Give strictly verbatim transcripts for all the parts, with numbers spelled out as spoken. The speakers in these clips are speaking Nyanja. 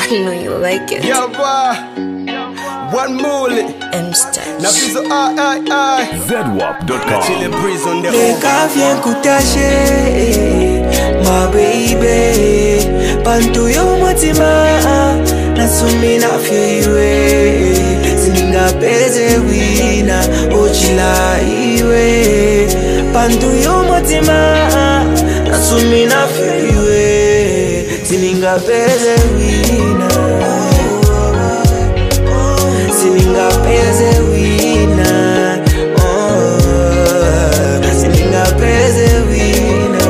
know you like it. Yeah, boy. One mullet. M-Stage. Now piso I, I, I. Z W A P dot com. Chill and breeze on the Leka vien kutache, my baby. Pantu yo motima, nasumi na fiwe. Sininga peze wina, ochila iwe. Pantu yo motima, nasumi na fiwe. Sininga peze wina. Sininga peze wina. Oh, sininga peze wina.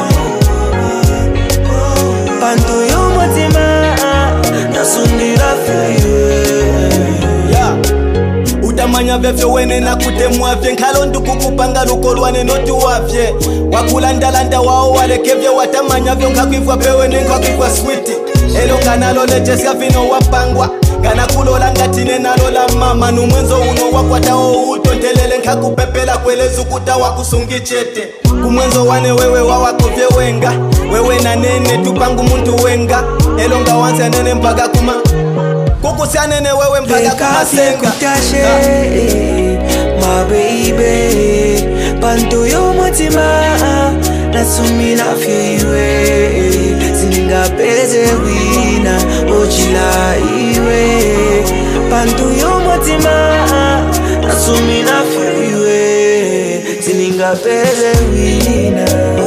Pantu yo motima, nasundira fiwe. Yeah. Utamanya vyevyo wene na kutemwa vye. Nkalo ndukukupanga lukolwane noti wavye. Wakulandalanda wao walekevye watamanya vyo. Nkakivwa pewene nkakivwa switi. Elo kanalo lecheska vino wapangwa. Kana kulola ngatine nalola mama. Numwenzo uno wakwatao utontelele. Nkakupepela kwelezu kuta wakusungichete. Kumwenzo wane wewe wawakovye wenga. Wewe na nene tupangu muntu wenga. Elo nga wanse nene mpaga kuma. Kukusia nene wewe mpaga kuma senga. Kutashe, my baby. Pantu yo motima, nasumi na fiwe. Sininga peze wina, ochila iwe. Pantu yo motima, nasumi na fiwe. Sininga peze wina.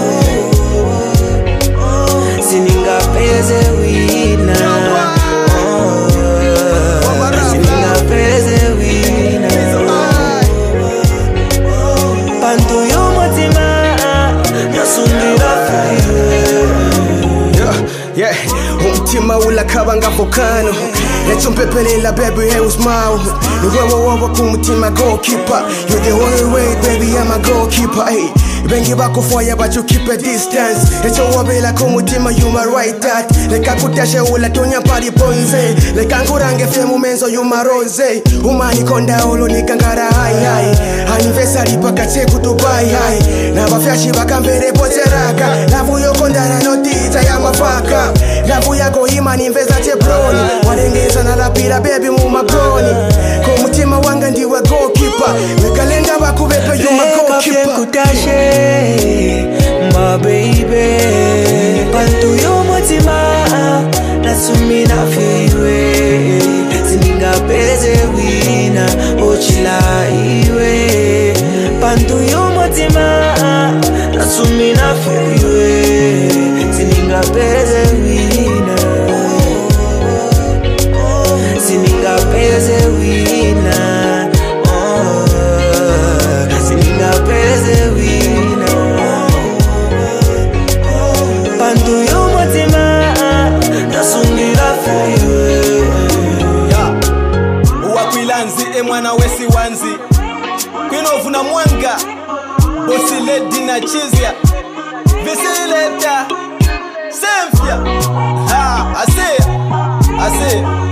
Sininga peze wina. Sininga peze wina. Pantu yo motima, nasumi na fiwe. Yeah, umtima ula kabanga volcano. Let's umpepelela baby, hey usmao. Wewe wawa kumutima goalkeeper. You're the only way baby, I'm a goalkeeper. Hey, bengi bako fire but you keep a distance. Echo wabela kumutima you my right that. Leka kutashe ula tonya pari ponze. Leka ngurange femu menzo you my rose. Umani konda olo nikangara hai hai. Anniversary paka cheku Dubai hai. Na bafyashi bakambere poteraka. Lavu yo kondara notita ya mafaka. Lavu yako imani mveza chebroni. Warengeza na lapira baby mumagroni. Kumutima wanga ndiwe goalkeeper. Wekalenda wakubepe you my goalkeeper. Kutashe, my baby. Pantu yo motima, nasumi na fiwe. Sininga peze wina, ochila iwe. Pantu yo motima, nasumi na fiwe. Sininga peze wina. Sininga peze wina. Oh, sininga peze wina. Pantu yo motima, nasundira fiwe. Yeah. Uwakwilanzi e mwana wesi wanzi. Kwino vuna mwanga. Bosi ledi na chizia. Visileta Semfia. Ha, I say, I say.